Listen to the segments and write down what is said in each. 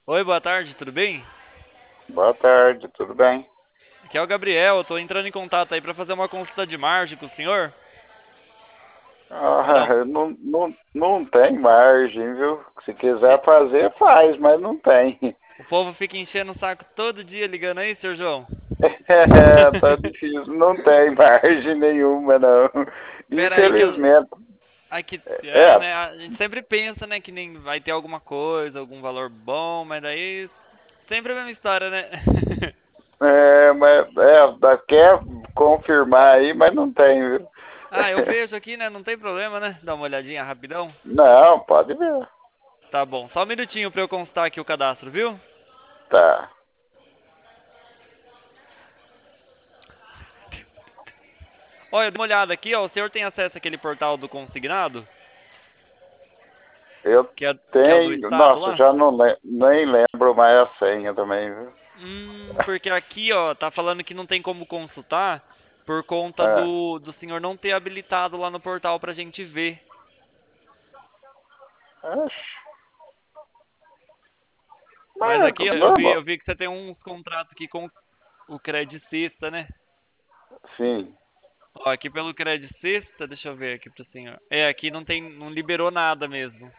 Oi, boa tarde, tudo bem? Boa tarde, tudo bem? Aqui é o Gabriel, eu tô entrando em contato aí pra fazer uma consulta de margem com o senhor. Pra dar um- Não tem margem, viu? Se quiser fazer, faz, mas não tem. O povo fica enchendo o saco todo dia ligando aí, senhor João. É, tá difícil, não tem margem nenhuma, não. Pera aí que eu. Infelizmente. Aqui, É, né? A gente sempre pensa, né, que nem vai ter alguma coisa, algum valor bom, mas daí sempre a mesma história, né? quer confirmar aí, mas não tem, viu? Ah, eu vejo aqui, né? Não tem problema, né? Dá uma olhadinha rapidão. Não, pode ver. Tá bom, só um minutinho pra eu constar aqui o cadastro, viu? Tá. Olha, eu dei uma olhada aqui, ó. O senhor tem acesso àquele portal do consignado? Eu Que é o do tenho. estado Nossa, lá? já não nem lembro mais a senha também, viu? Porque aqui, ó, tá falando que não tem como consultar por conta É. do senhor não ter habilitado lá no portal pra gente ver. Acho. Mas Mas aqui, ó, eu normal. vi que você tem uns contratos aqui com o Credicista, né? Sim. Ó, aqui pelo Credicista, deixa eu ver aqui pro senhor. É, aqui não tem, não liberou nada mesmo.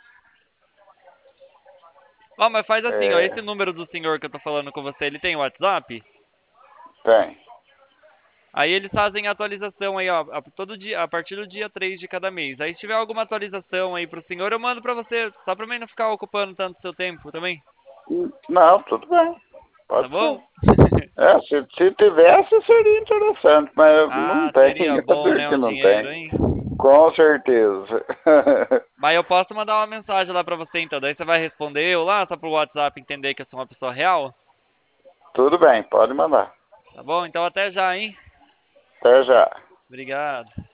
Ó, mas faz assim, ó, esse É, número do senhor que eu tô falando com você, ele tem WhatsApp? tem. Aí eles fazem a atualização aí, ó, todo dia, a partir do dia 3 de cada mês. Aí se tiver alguma atualização aí pro senhor, eu mando pra você, só pra mim não ficar ocupando tanto seu tempo também, Não, tudo bem. tá Pode ser. bom? É, se tivesse, seria interessante, mas não Ah, tem. seria Eu bom, sei né, que um não dinheiro, tem. hein? Com certeza. Mas eu posso mandar uma mensagem lá pra você então, daí você vai responder eu lá, só pro WhatsApp entender que eu sou uma pessoa real, Tudo bem, pode mandar. tá bom? Então até já, hein? Até já. Obrigado.